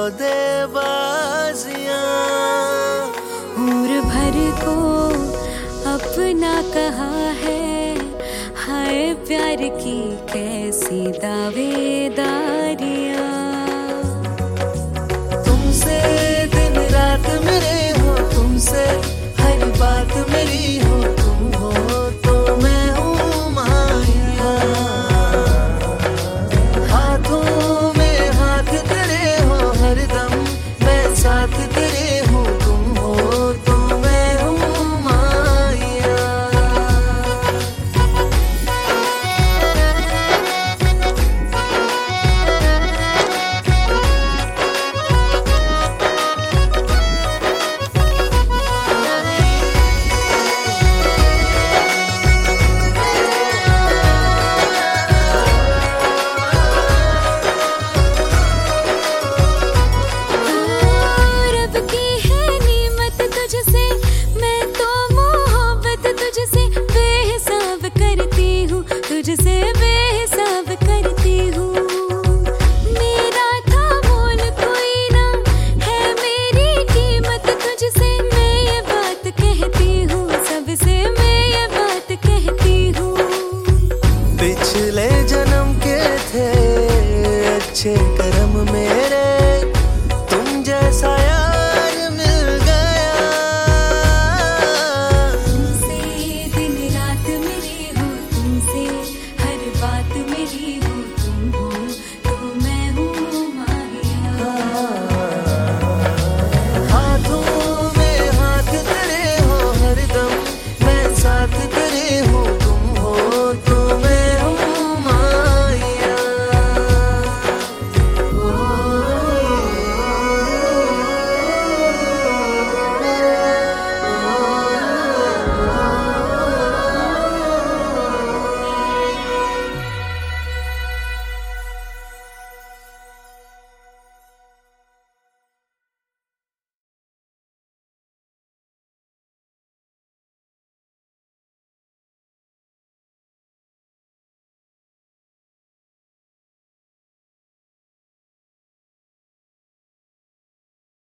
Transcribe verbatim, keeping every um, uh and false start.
दे बाजियां। उम्र भर को अपना कहा है, हाय प्यार की कैसी दावेदारियां। तुमसे दिन रात मेरे हो, तुमसे हर बात मेरी हो, तुम हो तो मैं हूँ माहिया। हाथों में हाथ तेरे हो, हरदम मैं साथ तेरे हूँ, तुम हो तो मैं हूँ माहिया। तुझसे बेहिसाब करती हूँ, मेरा था मोल कोई ना है, मेरी कीमत तुझसे मैं ये बात कहती हूँ, सबसे मैं ये बात कहती हूँ। पिछले जन्म के थे अच्छे कर